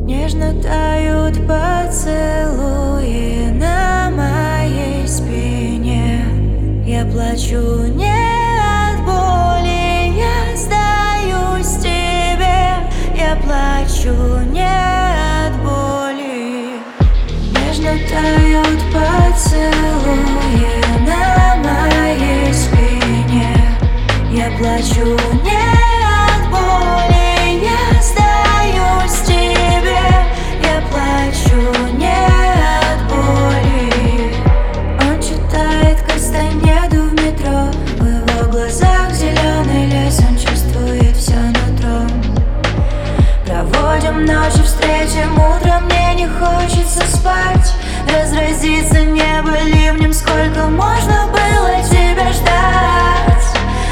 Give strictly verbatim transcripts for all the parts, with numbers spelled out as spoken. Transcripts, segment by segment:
Нежно тают поцелуи на моей спине. Я плачу не от боли, я сдаюсь тебе. Я плачу не от боли. Нежно тают поцелуи на моей спине. Я плачу не от боли, я сдаюсь тебе. Я плачу не от боли. Он читает Кастанеду в метро. В его глазах зеленый лес, он чувствует все нутром. Проводим ночи, встретим утром, мне не хочется спать. Разразится небо ливнем, сколько можно было тебя ждать.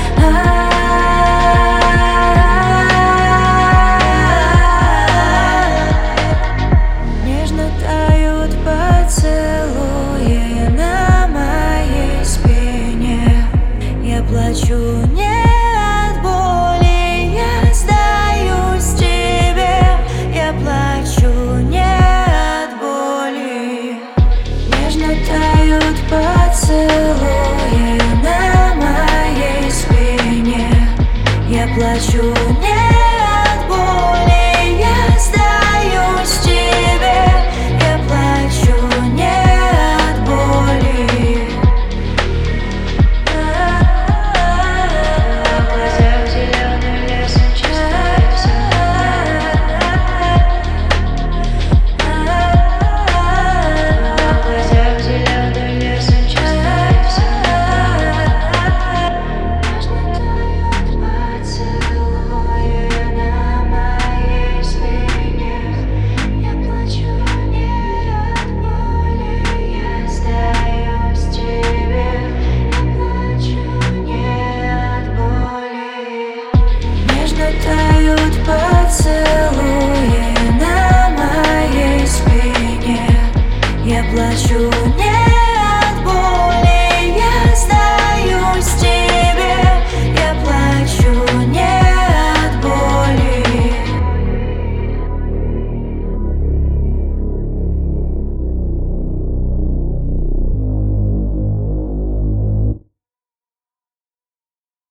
Нежно тают поцелуи на моей спине. Я плачу не от боли, я сдаюсь тебе. Я плачу не от боли. Нежно тают поцелуи на моей спине. Я плачу не от боли, я сдаюсь тебе. Я плачу не от боли. В глазах зеленый лес, он чувствует все тают поцелуи на моей спине. Я плачу не от боли, я сдаюсь тебе.